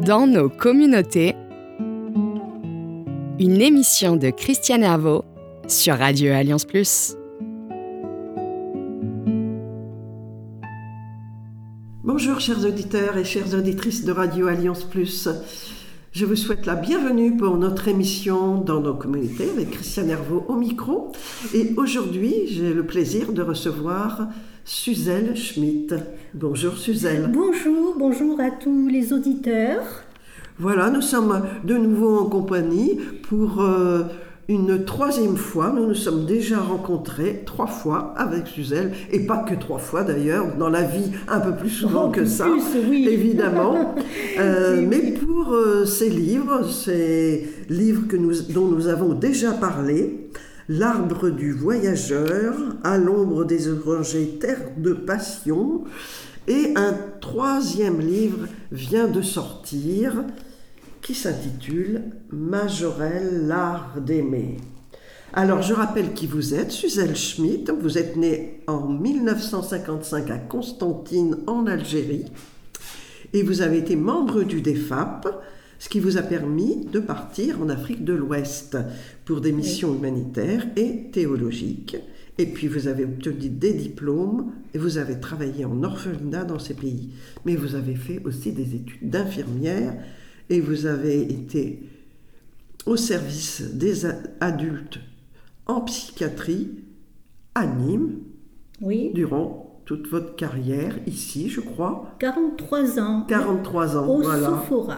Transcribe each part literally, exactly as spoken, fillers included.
Dans nos communautés, une émission de Christiane Herveau sur Radio Alliance Plus. Bonjour chers auditeurs et chères auditrices de Radio Alliance Plus. Je vous souhaite la bienvenue pour notre émission Dans nos communautés avec Christiane Herveau au micro. Et aujourd'hui, j'ai le plaisir de recevoir Suzelle Schmitt. Bonjour Suzelle. Bonjour, bonjour à tous les auditeurs. Voilà, nous sommes de nouveau en compagnie pour euh, une troisième fois. Nous nous sommes déjà rencontrés trois fois avec Suzelle, et pas que trois fois d'ailleurs, dans la vie un peu plus souvent oh, que ça, plus, oui. évidemment. Euh, oui, mais oui. pour euh, ces livres, ces livres que nous, dont nous avons déjà parlé, L'arbre du voyageur, À l'ombre des orangers, Terre de passion, et un troisième livre vient de sortir qui s'intitule Majorelle, l'art d'aimer. Alors je rappelle qui vous êtes, Suzelle Schmitt. Vous êtes née en dix-neuf cent cinquante-cinq à Constantine en Algérie et vous avez été membre du D E F A P, ce qui vous a permis de partir en Afrique de l'Ouest pour des missions humanitaires et théologiques. Et puis vous avez obtenu des diplômes et vous avez travaillé en orphelinat dans ces pays. Mais vous avez fait aussi des études d'infirmière et vous avez été au service des adultes en psychiatrie à Nîmes, oui. durant toute votre carrière, ici je crois. quarante-trois ans. quarante-trois ans, au voilà. Sophora.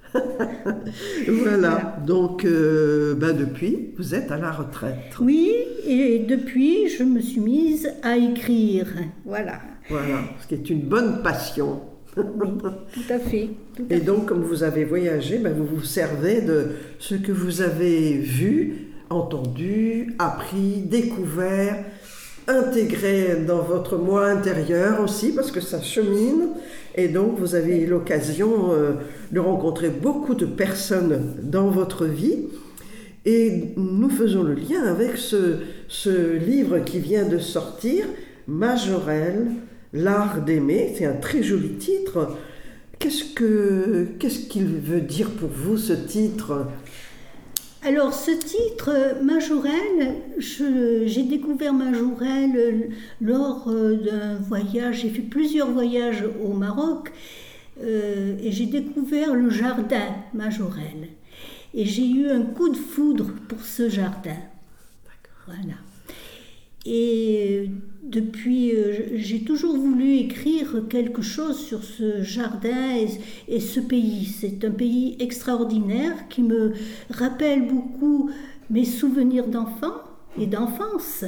Voilà, Voilà. donc euh, ben depuis, vous êtes à la retraite. Oui, et depuis, je me suis mise à écrire. Voilà. Voilà, ce qui est une bonne passion. Oui, tout à fait. Tout à Et fait. donc, comme vous avez voyagé, ben vous vous servez de ce que vous avez vu, entendu, appris, découvert, intégré dans votre moi intérieur aussi, parce que ça chemine. Et donc, vous avez eu l'occasion euh, de rencontrer beaucoup de personnes dans votre vie. Et nous faisons le lien avec ce, ce livre qui vient de sortir, Majorelle, l'art d'aimer. C'est un très joli titre. Qu'est-ce que, qu'est-ce qu'il veut dire pour vous, ce titre ? Alors, ce titre, Majorelle, je- j'ai découvert Majorelle lors euh, d'un voyage. J'ai fait plusieurs voyages au Maroc euh, et j'ai découvert le jardin Majorelle. Et j'ai eu un coup de foudre pour ce jardin. Voilà. Et depuis, euh, j'ai toujours voulu écrire quelque chose sur ce jardin et, et ce pays. C'est un pays extraordinaire qui me rappelle beaucoup mes souvenirs d'enfant et d'enfance.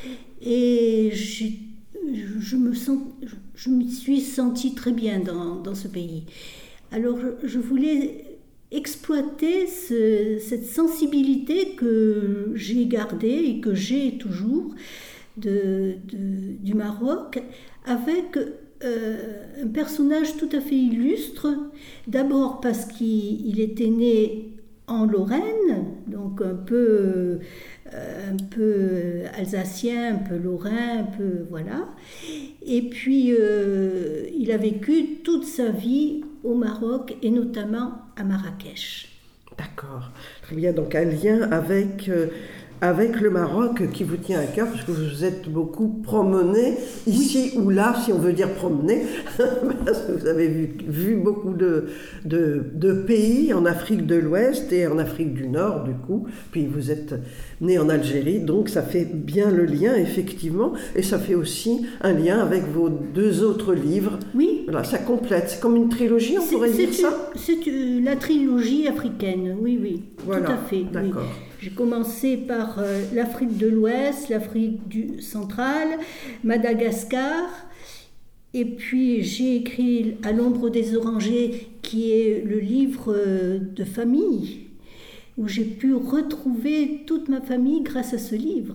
Et j'ai- je me sens, je me suis sentie très bien dans, dans ce pays. Alors, je, je voulais exploiter ce- cette sensibilité que j'ai gardée et que j'ai toujours de, de- du Maroc avec euh, un personnage tout à fait illustre. D'abord parce qu'il il était né en Lorraine, donc un peu, euh, un peu alsacien, un peu lorrain, un peu voilà. Et puis euh, il a vécu toute sa vie au Maroc et notamment à Marrakech. D'accord. Très bien, donc un lien avec, euh, avec le Maroc qui vous tient à cœur, parce que vous vous êtes beaucoup promené, ici ou là, si on veut dire promener, parce que vous avez vu, vu beaucoup de, de, de pays en Afrique de l'Ouest et en Afrique du Nord, du coup, puis vous êtes né en Algérie, donc ça fait bien le lien, effectivement, et ça fait aussi un lien avec vos deux autres livres. Oui. Voilà, ça complète, c'est comme une trilogie, on C'est- pourrait c'est dire ça ? une- C'est euh, la trilogie africaine, oui, oui, Voilà, tout à fait. oui. d'accord. J'ai commencé par euh, l'Afrique de l'Ouest, l'Afrique du centrale, Madagascar, et puis j'ai écrit À l'ombre des orangers, qui est le livre euh, de famille, où j'ai pu retrouver toute ma famille grâce à ce livre.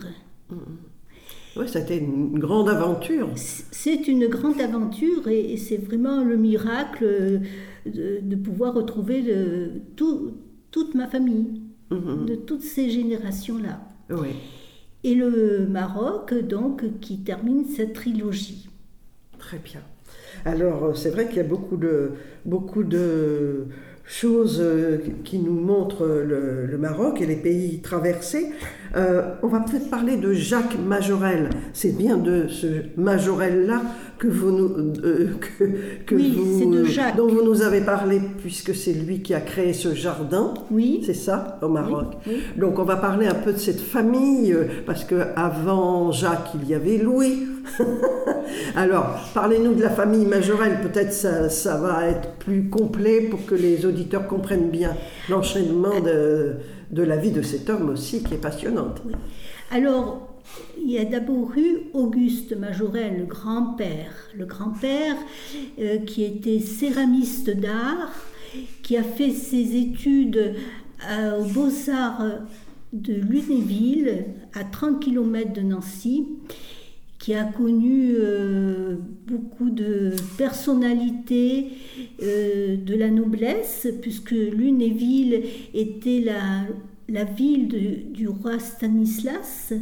Oui, c'était une grande aventure. C'est une grande aventure et, et c'est vraiment le miracle de, de pouvoir retrouver le- tout- toute ma famille, Mhm. de toutes ces générations-là. Oui. Et le Maroc, donc, qui termine cette trilogie. Très bien. Alors, c'est vrai qu'il y a beaucoup de, beaucoup de, chose euh, qui nous montre le, le Maroc et les pays traversés. Euh, on va peut-être parler de Jacques Majorelle. C'est bien de ce Majorelle-là que vous nous, euh, que, que oui, vous, c'est de Jacques. dont vous nous avez parlé, puisque c'est lui qui a créé ce jardin. Oui. C'est ça, au Maroc. Oui, oui. Donc on va parler un peu de cette famille, parce qu'avant Jacques, il y avait Louis. Alors, parlez-nous de la famille Majorelle. Peut-être ça, ça va être plus complet pour que les auditeurs comprennent bien l'enchaînement de, de la vie de cet homme aussi, qui est passionnante. Oui. Alors, il y a d'abord eu Auguste Majorelle, le grand-père. Le grand-père euh, qui était céramiste d'art, qui a fait ses études euh, aux Beaux-Arts de Lunéville, à trente kilomètres de Nancy, qui a connu euh, beaucoup de personnalités euh, de la noblesse, puisque Lunéville était la, la ville de, du roi Stanislas,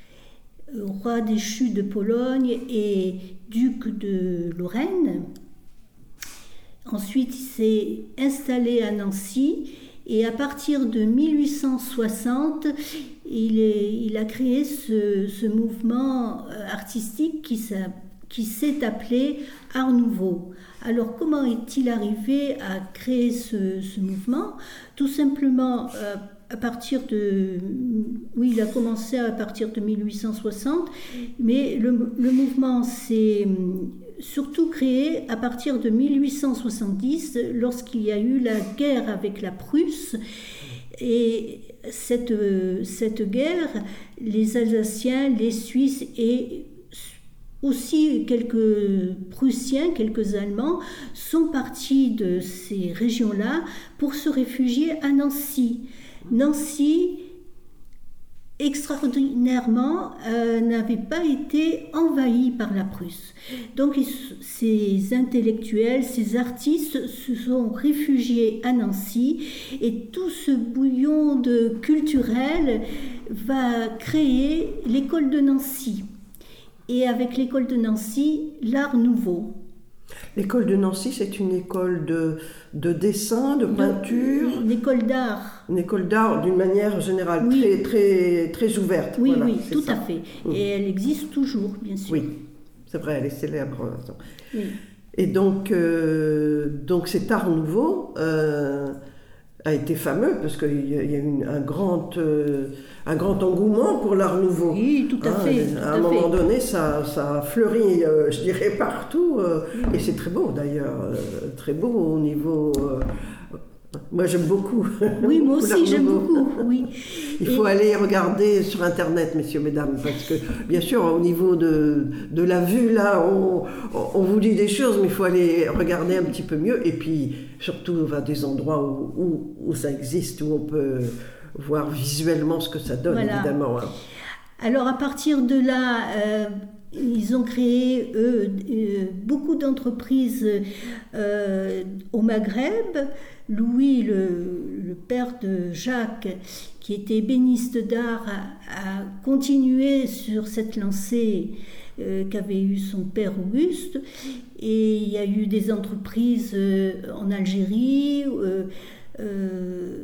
roi déchu de Pologne et duc de Lorraine. Ensuite, il s'est installé à Nancy et à partir de mille huit cent soixante, il, est, il a créé ce, ce mouvement artistique qui, qui s'est appelé Art Nouveau. Alors, comment est-il arrivé à créer ce, ce mouvement? Tout simplement, euh, à partir de... Oui, il a commencé à partir de mille huit cent soixante, mais le, le mouvement s'est surtout créé à partir de mille huit cent soixante-dix, lorsqu'il y a eu la guerre avec la Prusse. Et cette, cette guerre, les Alsaciens, les Suisses et aussi quelques Prussiens, quelques Allemands sont partis de ces régions-là pour se réfugier à Nancy. Nancy, extraordinairement, euh, n'avait pas été envahie par la Prusse. Donc ces intellectuels, ces artistes se sont réfugiés à Nancy et tout ce bouillon de culturel va créer l'école de Nancy. Et avec l'école de Nancy, l'Art Nouveau. L'école de Nancy, c'est une école de, de dessin, de peinture. Une école d'art. Une école d'art d'une manière générale, oui. très, très, très ouverte. Oui, voilà, oui, tout ça. à fait. Mmh. Et elle existe toujours, bien sûr. Oui, c'est vrai, elle est célèbre. Oui. Et donc, euh, donc cet art nouveau euh, a été fameux parce qu'il y a, il y a eu un grand, euh, un grand engouement pour l'art nouveau. Oui, tout à hein, fait. Tout à à un moment fait. donné, ça, ça a fleuri, euh, je dirais, partout. Euh, oui. Et c'est très beau d'ailleurs, euh, très beau au niveau... Euh, moi j'aime beaucoup. Oui, moi aussi j'aime beaucoup. Oui. Il faut et... aller regarder sur Internet, messieurs, mesdames, parce que bien sûr, au niveau de, de la vue, là, on, on vous dit des choses, mais il faut aller regarder un petit peu mieux. Et puis, surtout, on va des endroits où, où, où ça existe, où on peut voir visuellement ce que ça donne, voilà. Évidemment. Hein. Alors, à partir de là... Euh... Ils ont créé, eux, euh, beaucoup d'entreprises euh, au Maghreb. Louis, le, le père de Jacques, qui était ébéniste d'art, a, a continué sur cette lancée euh, qu'avait eu son père Auguste. Et il y a eu des entreprises euh, en Algérie, euh, euh,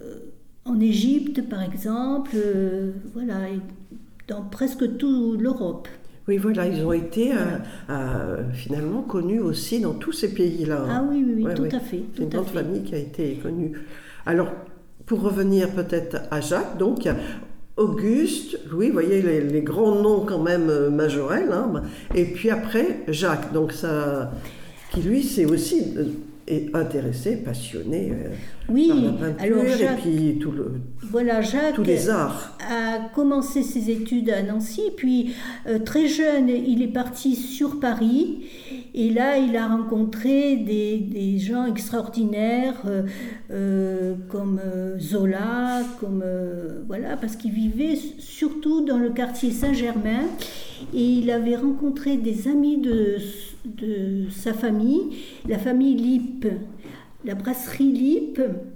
en Égypte, par exemple, euh, voilà, et dans presque toute l'Europe. Oui, voilà, ils ont été euh, euh, finalement connus aussi dans tous ces pays-là. Ah oui, oui, oui ouais, tout ouais. à fait. C'est une grande fait. famille qui a été connue. Alors, pour revenir peut-être à Jacques, donc il y a Auguste, Louis, vous voyez les, les grands noms quand même euh, majorels, hein, et puis après Jacques, donc ça, qui lui c'est aussi euh, est intéressé, passionné euh, oui, par la peinture alors Jacques, et puis tout le, voilà, Jacques tous les arts. A commencé ses études à Nancy, puis euh, très jeune, il est parti sur Paris, et là il a rencontré des, des gens extraordinaires euh, euh, comme euh, Zola, comme euh, voilà, parce qu'il vivait surtout dans le quartier Saint-Germain, et il avait rencontré des amis de de sa famille, la famille Lippe, la brasserie Lippe.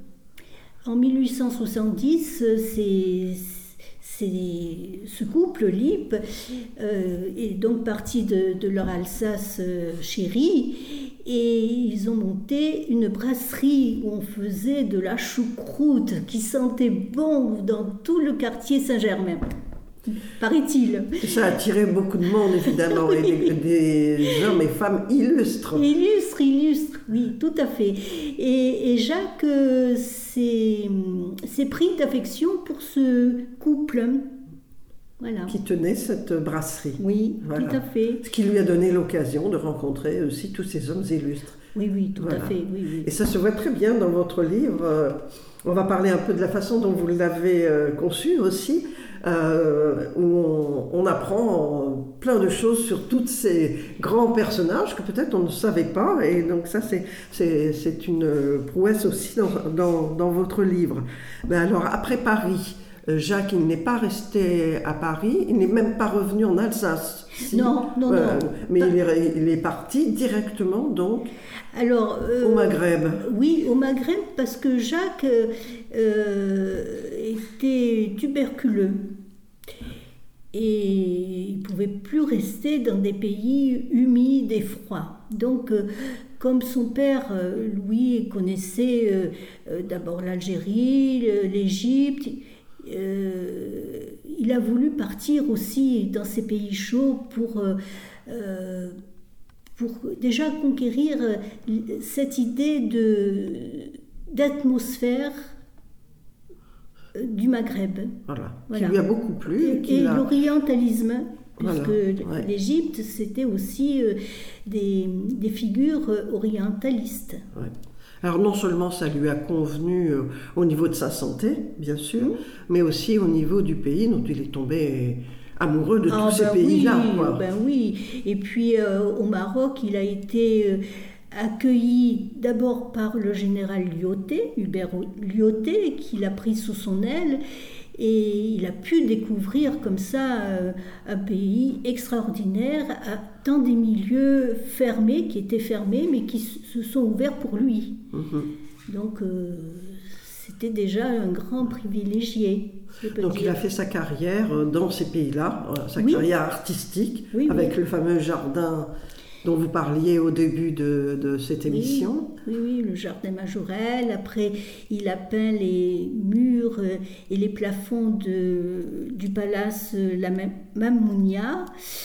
En mille huit cent soixante-dix, c'est, c'est, ce couple Lippe euh, est donc parti de, de leur Alsace euh, chérie Et ils ont monté une brasserie où on faisait de la choucroute qui sentait bon dans tout le quartier Saint-Germain, paraît-il. Et ça a attiré beaucoup de monde, évidemment, et des, des hommes et femmes illustres. Illustres, illustres, oui, tout à fait. Et, et Jacques euh, s'est, s'est pris d'affection pour ce couple. Voilà. Qui tenait cette brasserie. Oui, voilà. Tout à fait. Ce qui lui a donné l'occasion de rencontrer aussi tous ces hommes illustres. Oui, oui, tout voilà. à fait. Oui, oui. Et ça se voit très bien dans votre livre. On va parler un peu de la façon dont vous l'avez conçu aussi, euh, où on, on apprend plein de choses sur tous ces grands personnages que peut-être on ne savait pas. Et donc ça, c'est, c'est, c'est une prouesse aussi dans, dans, dans votre livre. Mais alors, après Paris, Jacques, il n'est pas resté à Paris, il n'est même pas revenu en Alsace. Si. Non, non, euh, non. Mais il est, il est parti directement, donc, Alors, euh, au Maghreb. Oui, au Maghreb, parce que Jacques euh, était tuberculeux. Et il ne pouvait plus rester dans des pays humides et froids. Donc, euh, comme son père, euh, Louis, connaissait euh, euh, d'abord l'Algérie, l'Égypte, Euh, il a voulu partir aussi dans ces pays chauds pour, euh, pour déjà conquérir cette idée de, d'atmosphère du Maghreb. Voilà, voilà. Qui lui a beaucoup plu. Et, et, et a... l'orientalisme, puisque voilà, ouais. l'Égypte, c'était aussi euh, des, des figures orientalistes. Ouais. Alors non seulement ça lui a convenu euh, au niveau de sa santé, bien sûr, mmh. mais aussi au niveau du pays dont il est tombé amoureux de ah, tous ben ces pays-là. Oui, quoi. Ben oui, et puis euh, au Maroc, il a été euh, accueilli d'abord par le général Lyautey, Hubert Lyautey, qui l'a pris sous son aile, et il a pu découvrir comme ça euh, un pays extraordinaire, à, dans des milieux fermés, qui étaient fermés, mais qui se sont ouverts pour lui. Mmh. Donc euh, c'était déjà un grand privilégié. Donc dire. il a fait sa carrière dans ces pays-là, sa oui. carrière artistique, oui, avec oui. le fameux jardin dont vous parliez au début de, de cette émission. Oui, oui, oui, le jardin Majorelle. Après, il a peint les murs et les plafonds de, du palace La Mamounia.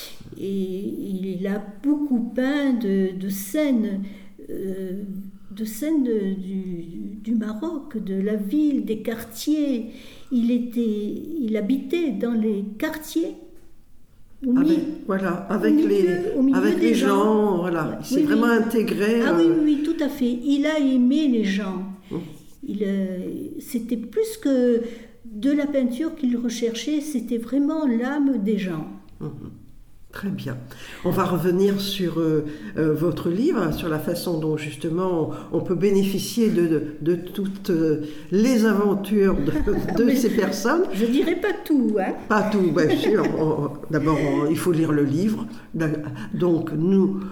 Et il a beaucoup peint de, de scènes, euh, de scènes de, du, du Maroc, de la ville, des quartiers. Il, était, il habitait dans les quartiers. Avec, voilà, avec milieu, les, avec les gens, gens voilà. Il s'est oui, vraiment oui. intégré. Ah euh... oui, oui, tout à fait. Il a aimé les gens. Mmh. Il, euh, c'était plus que de la peinture qu'il recherchait, c'était vraiment l'âme des gens. Mmh. Très bien. On va revenir sur euh, euh, votre livre, sur la façon dont justement on, on peut bénéficier de, de, de toutes euh, les aventures de, de ces personnes. Je dirais pas tout, hein. Pas tout, bien sûr. On, d'abord, on, il faut lire le livre. Donc, nous,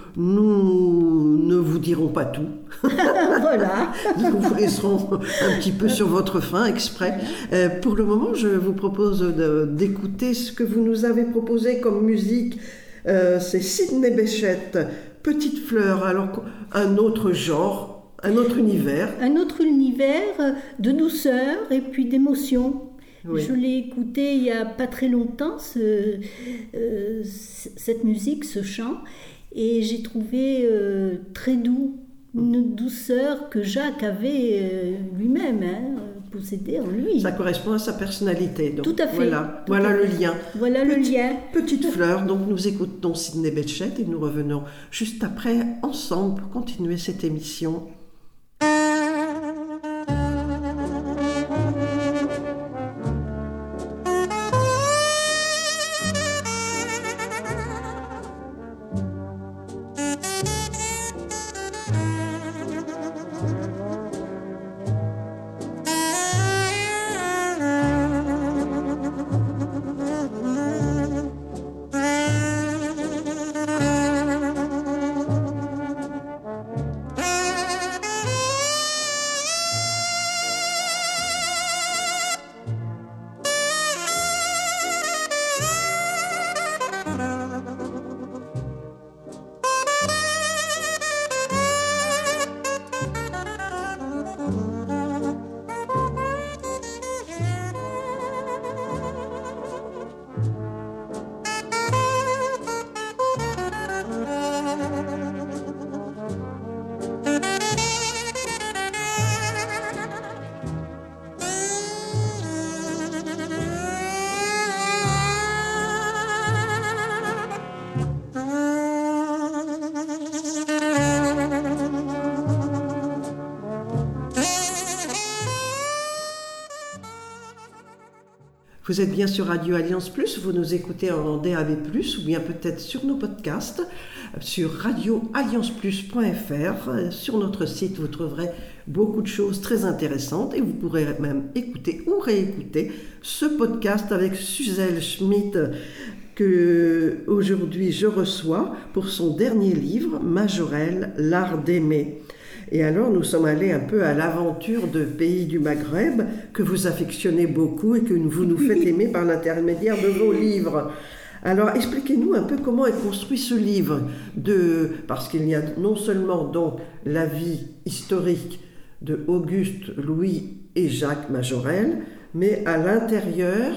nous ne vous dirons pas tout. Voilà. Nous vous laisserons un petit peu sur votre faim, exprès. Euh, pour le moment, je vous propose de, d'écouter ce que vous nous avez proposé comme musique. Euh, c'est Sidney Bechet, Petite Fleur, alors un autre genre, un autre univers. Un autre univers de douceur et puis d'émotion. Oui. Je l'ai écouté il n'y a pas très longtemps, ce, euh, cette musique, ce chant, et j'ai trouvé euh, très doux, une douceur que Jacques avait euh, lui-même hein, possédée en lui. Ça correspond à sa personnalité. Donc, tout à fait. Voilà, tout voilà à le fait. lien. Voilà Petite, le lien. Petite Fleur, donc nous écoutons Sidney Bechet et nous revenons juste après ensemble pour continuer cette émission. Vous êtes bien sur Radio Alliance Plus, vous nous écoutez en D A B plus, ou bien peut-être sur nos podcasts, sur radio alliance plus point f r. Sur notre site, vous trouverez beaucoup de choses très intéressantes et vous pourrez même écouter ou réécouter ce podcast avec Suzelle Schmitt que aujourd'hui je reçois pour son dernier livre, Majorelle, l'art d'aimer. Et alors nous sommes allés un peu à l'aventure de pays du Maghreb que vous affectionnez beaucoup et que vous nous faites aimer par l'intermédiaire de vos livres. Alors expliquez-nous un peu comment est construit ce livre, de, parce qu'il y a non seulement donc la vie historique de Auguste, Louis et Jacques Majorelle, mais à l'intérieur,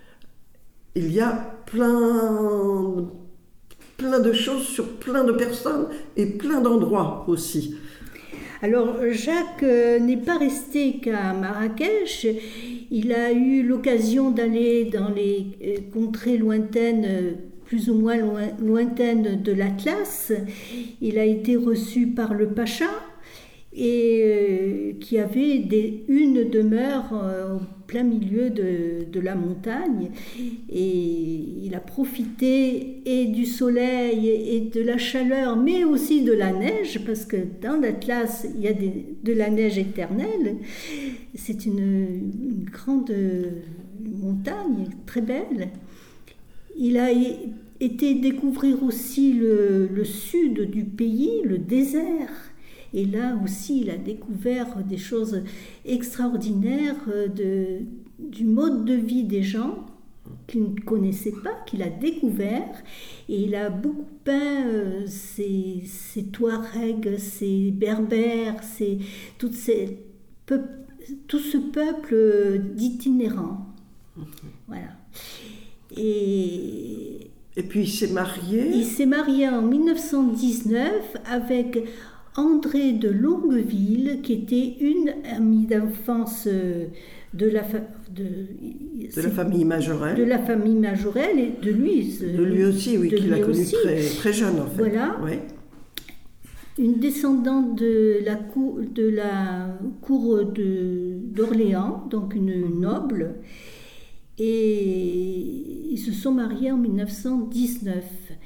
il y a plein, plein de choses sur plein de personnes et plein d'endroits aussi. Alors Jacques euh, n'est pas resté qu'à Marrakech, il a eu l'occasion d'aller dans les euh, contrées lointaines, euh, plus ou moins loin, lointaines de l'Atlas. Il a été reçu par le Pacha, et euh, qui avait des, une demeure euh, au plein milieu de, de la montagne, et il a profité et du soleil et de la chaleur, mais aussi de la neige, parce que dans l'Atlas il y a des, de la neige éternelle. C'est une, une grande montagne très belle. Il a été découvrir aussi le, le sud du pays, le désert. Et là aussi, il a découvert des choses extraordinaires de, du mode de vie des gens qu'il ne connaissait pas, qu'il a découvert. Et il a beaucoup peint euh, ces, ces Touaregs, ces Berbères, ces, toutes ces, peu, tout ce peuple d'itinérants. Voilà. Et, Et puis il s'est marié. Il s'est marié en mille neuf cent dix-neuf avec André de Longueville, qui était une amie d'enfance de la, fa- de, de la famille Majorelle. De la famille Majorelle et de lui. De lui aussi, oui, qu'il a connu très, très jeune en fait. Voilà. Oui. Une descendante de la cour de, la cour de, d'Orléans, donc une noble. Et ils se sont mariés en mille neuf cent dix-neuf.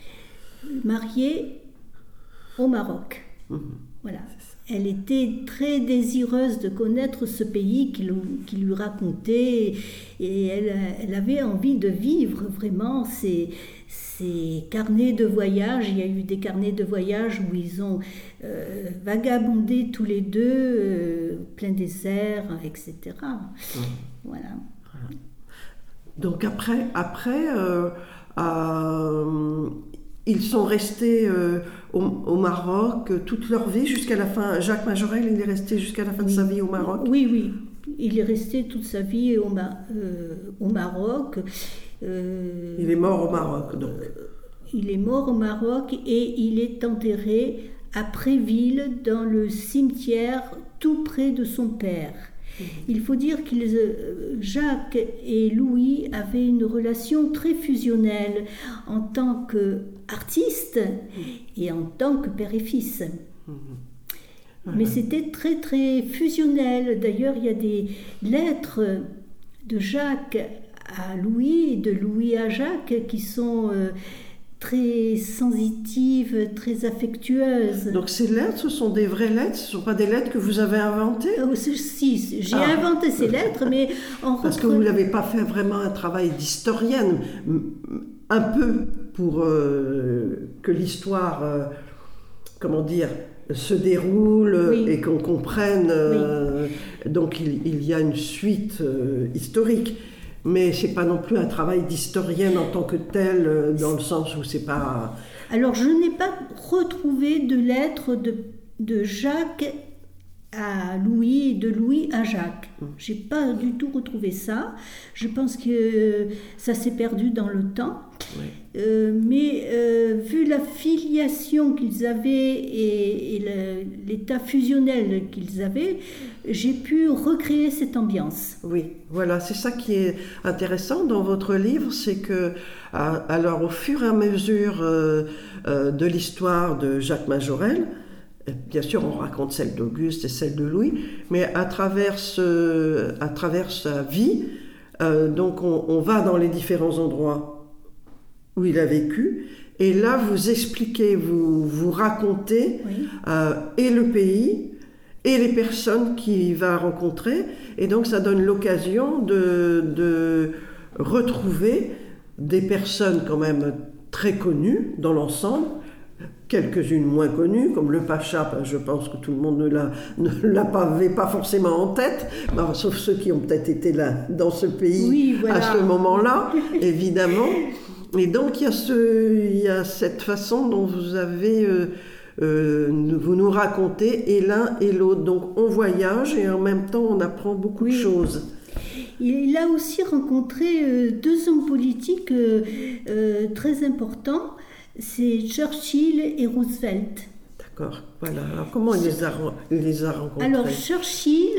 Mariés au Maroc. Voilà. Elle était très désireuse de connaître ce pays qu'il, qu'il lui racontait, et elle, elle avait envie de vivre vraiment ces, ces carnets de voyage. Il y a eu des carnets de voyage où ils ont euh, vagabondé tous les deux, euh, plein désert, et cetera. Mmh. Voilà. Donc après, après euh, euh, ils sont restés euh, au, au Maroc toute leur vie jusqu'à la fin. Jacques Majorelle, il est resté jusqu'à la fin oui. de sa vie au Maroc. Oui, oui. Il est resté toute sa vie au, Ma- euh, au Maroc. Euh, il est mort au Maroc, donc. Euh, il est mort au Maroc et il est enterré à Préville, dans le cimetière tout près de son père. Il faut dire que Jacques et Louis avaient une relation très fusionnelle en tant qu'artiste et en tant que père et fils. Mais c'était très très fusionnel. D'ailleurs, il y a des lettres de Jacques à Louis et de Louis à Jacques qui sont très sensitives, très affectueuses. Donc ces lettres, ce sont des vraies lettres, ce ne sont pas des lettres que vous avez inventées ? euh, Si, j'ai ah. inventé ces lettres, mais en Parce reprenant... que vous n'avez pas fait vraiment un travail d'historienne, un peu pour euh, que l'histoire, euh, comment dire, se déroule oui. et qu'on comprenne. Euh, oui. Donc il, il y a une suite euh, historique. Mais c'est pas non plus un travail d'historienne en tant que tel, dans le sens où c'est pas... Alors je n'ai pas retrouvé de lettres de, de Jacques à Louis et de Louis à Jacques. J'ai pas du tout retrouvé ça. Je pense que ça s'est perdu dans le temps. Oui. Euh, mais euh, vu la filiation qu'ils avaient et, et le, l'état fusionnel qu'ils avaient, j'ai pu recréer cette ambiance. Oui, voilà, c'est ça qui est intéressant dans votre livre, c'est que, alors au fur et à mesure euh, euh, de l'histoire de Jacques Majorelle, bien sûr on raconte celle d'Auguste et celle de Louis, mais à travers, ce, à travers sa vie, Euh, donc on, on va dans les différents endroits où il a vécu. Et là, vous expliquez, vous, vous racontez Oui. euh, et le pays et les personnes qu'il va rencontrer. Et donc, ça donne l'occasion de, de retrouver des personnes quand même très connues dans l'ensemble, quelques-unes moins connues, comme le Pacha, je pense que tout le monde ne l'a, ne l'avait pas forcément en tête, ben, sauf ceux qui ont peut-être été là, dans ce pays Oui, voilà. à ce moment-là, évidemment. Et donc, il y a, ce, il y a cette façon dont vous avez, euh, euh, vous nous racontez, et l'un et l'autre. Donc, on voyage et en même temps, on apprend beaucoup Oui. de choses. Il a aussi rencontré euh, deux hommes politiques euh, euh, très importants, c'est Churchill et Roosevelt. D'accord, voilà. Alors, comment il les a, il les a rencontrés? Alors Churchill,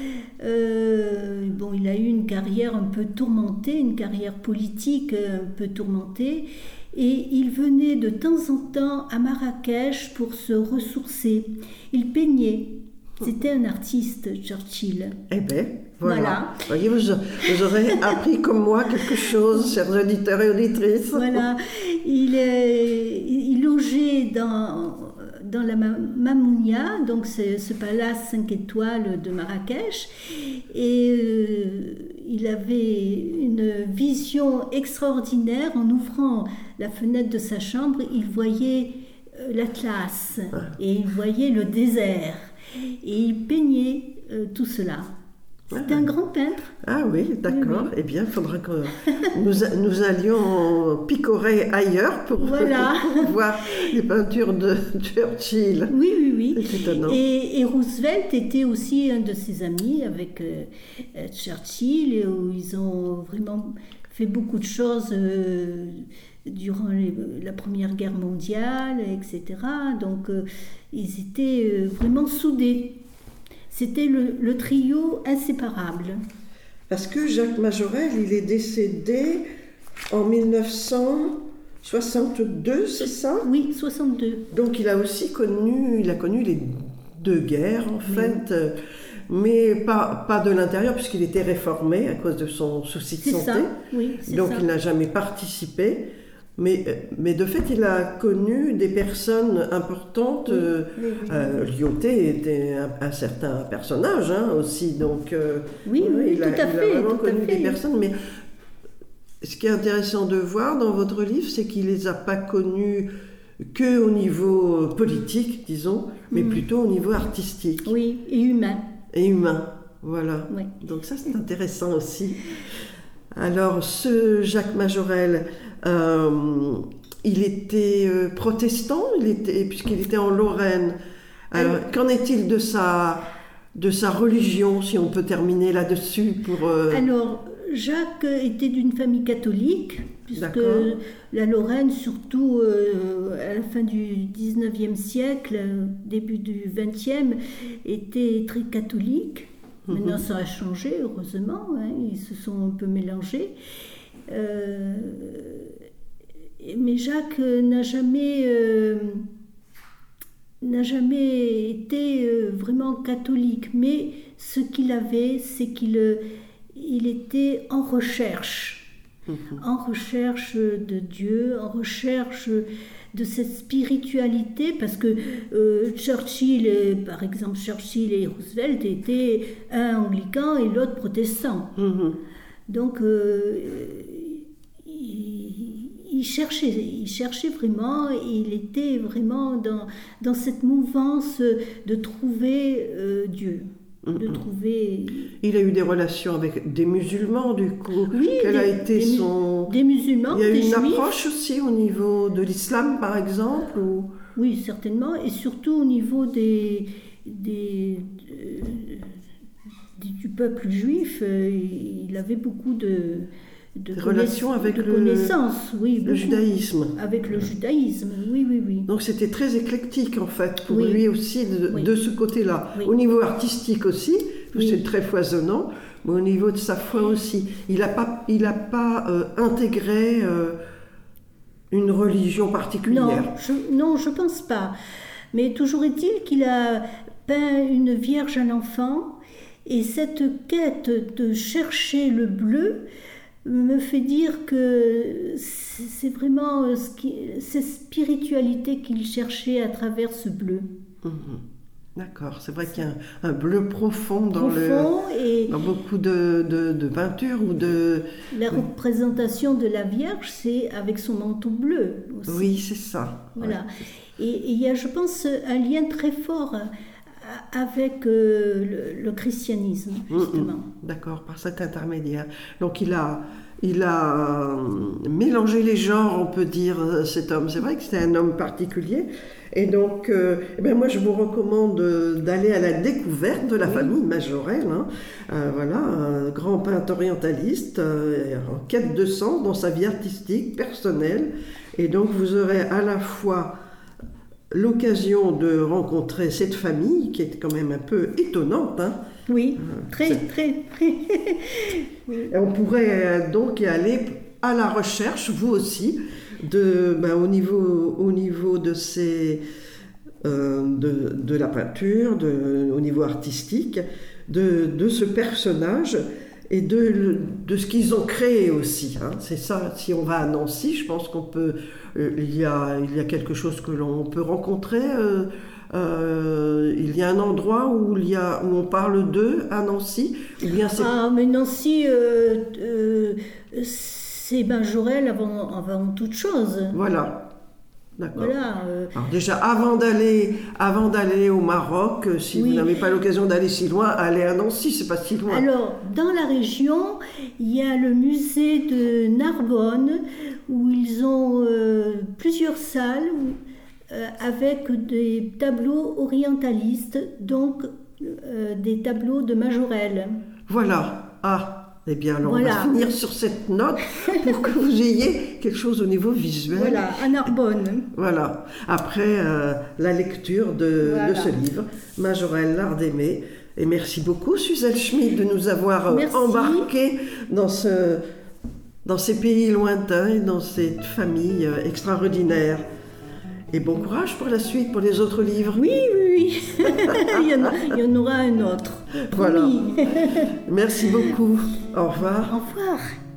euh, bon, il a eu une carrière un peu tourmentée, une carrière politique un peu tourmentée, et il venait de temps en temps à Marrakech pour se ressourcer. Il peignait. C'était un artiste, Churchill. Eh bien, voilà. Voilà. Voyez, vous, vous aurez appris comme moi quelque chose, chers auditeurs et auditrices. Voilà. Il, euh, il logeait dans, dans la Mamounia, donc c'est ce palace cinq étoiles de Marrakech, et euh, il avait une vision extraordinaire. En ouvrant la fenêtre de sa chambre, il voyait euh, l'Atlas et il voyait le désert. Et il peignait euh, tout cela. C'était Ah. un grand peintre. Ah oui, d'accord. Oui, oui. Eh bien, il faudra que nous, nous allions picorer ailleurs pour, Voilà. pour voir les peintures de Churchill. Oui, oui, oui. C'est étonnant. Et, et Roosevelt était aussi un de ses amis avec euh, euh, Churchill, et où ils ont vraiment fait beaucoup de choses euh, durant les, la Première Guerre mondiale, et cetera. Donc, euh, ils étaient euh, vraiment soudés. C'était le, le trio inséparable. Parce que Jacques Majorelle, il est décédé en mille neuf cent soixante-deux, c'est ça? Oui, soixante-deux. Donc il a aussi connu, il a connu les deux guerres en Oui. fait, euh, mais pas, pas de l'intérieur puisqu'il était réformé à cause de son souci de C'est santé. ça, oui, c'est Donc ça. il n'a jamais participé. Mais, mais de fait, il a connu des personnes importantes. Oui, euh, oui, oui. euh, Lyautey était un, un certain personnage hein, aussi. Donc, euh, Oui, oui, il a, tout à il fait, a vraiment tout à connu fait. des personnes. Mais ce qui est intéressant de voir dans votre livre, c'est qu'il ne les a pas connus qu'au niveau politique, disons, mais Mm. plutôt au niveau artistique Oui, et humain. et humain. Voilà. Oui. Donc ça, c'est intéressant aussi. Alors, ce Jacques Majorelle, euh, il était euh, protestant, il était, puisqu'il était en Lorraine. Alors, Alors- qu'en est-il de sa, de sa religion, si on peut terminer là-dessus pour... euh, Alors, Jacques était d'une famille catholique, puisque D'accord. la Lorraine, surtout euh, à la fin du dix-neuvième siècle, euh, début du vingtième, était très catholique. Maintenant, ça a changé, heureusement, hein, ils se sont un peu mélangés. Euh, mais Jacques n'a jamais, euh, n'a jamais été euh, vraiment catholique. Mais ce qu'il avait, c'est qu'il euh, il était en recherche, en recherche de Dieu, en recherche de cette spiritualité, parce que euh, Churchill, et, par exemple Churchill et Roosevelt étaient un anglican et l'autre protestant. mhm. Donc euh, il, il cherchait, il cherchait vraiment, il était vraiment dans, dans cette mouvance de trouver euh, Dieu, de Mhm. trouver Il a eu des relations avec des musulmans, du coup. Oui, Quel a des- été des mu- son... des musulmans, Il y a eu des une juifs. approche aussi au niveau de l'islam, par exemple ou... Oui, certainement, et surtout au niveau des, des, euh, des- du peuple juif, euh, il avait beaucoup de, de, Des relations avec de le- connaissances, oui, le beaucoup. judaïsme. Avec le judaïsme, oui, oui, oui. Donc c'était très éclectique en fait pour Oui. lui aussi de, Oui. de ce côté-là. Oui. Au niveau artistique aussi, Oui. c'est très foisonnant, mais au niveau de sa foi aussi. Il n'a pas, il a pas euh, intégré euh, une religion Non, particulière. je, non, je pense pas. Mais toujours est-il qu'il a peint une vierge à l'enfant Et cette quête de chercher le bleu me fait dire que c'est vraiment ce qui, cette spiritualité qu'il cherchait à travers ce bleu. Mmh. D'accord, c'est vrai qu'il y a un, un bleu profond dans, profond le, et dans beaucoup de, de, de peintures ou de... La représentation de la Vierge, c'est avec son manteau bleu aussi. Oui, c'est ça. Voilà. Ouais. Et il y a, je pense, un lien très fort avec euh, le, le christianisme, justement. Mmh, d'accord, par cet intermédiaire. Donc il a... Il a mélangé les genres, on peut dire, cet homme. C'est vrai que c'était un homme particulier. Et donc, euh, eh bien moi, je vous recommande d'aller à la découverte de la oui. famille Majorelle. Hein. Euh, voilà, un grand peintre orientaliste, euh, en quête de sens dans sa vie artistique, personnelle. Et donc, vous aurez à la fois l'occasion de rencontrer cette famille, qui est quand même un peu étonnante, hein. Oui, très, très, très. Et on pourrait donc y aller à la recherche, vous aussi, de, ben, au, niveau, au niveau de, ces, euh, de, de la peinture, de, au niveau artistique, de, de ce personnage et de, de ce qu'ils ont créé aussi. Hein. C'est ça, si on va à Nancy, je pense qu'on peut, euh, il, y a, il y a quelque chose que l'on peut rencontrer. Euh, Euh, il y a un endroit où, il y a, où on parle d'eux à Nancy ou bien c'est... Ah, mais Nancy, euh, euh, c'est Majorelle avant, avant toute chose. Voilà. D'accord. Voilà, euh... Alors déjà, avant d'aller, avant d'aller au Maroc, si oui. vous n'avez pas l'occasion d'aller si loin, allez à Nancy, c'est pas si loin. Alors, dans la région, il y a le musée de Narbonne où ils ont euh, plusieurs salles. Où, Euh, avec des tableaux orientalistes, donc euh, des tableaux de Majorelle. Voilà. Ah, eh bien alors voilà. on va finir sur cette note pour que vous ayez quelque chose au niveau visuel. Voilà, à Narbonne. Voilà. Après euh, la lecture de, voilà. de ce livre, Majorelle, l'art d'aimer. Et merci beaucoup, Suzelle Schmid, de nous avoir merci. embarqués dans ce, dans ces pays lointains et dans cette famille extraordinaire. Et bon courage pour la suite, pour les autres livres. Oui, oui, oui. il, y en a, il y en aura un autre. Voilà. Merci beaucoup. Au revoir. Au revoir.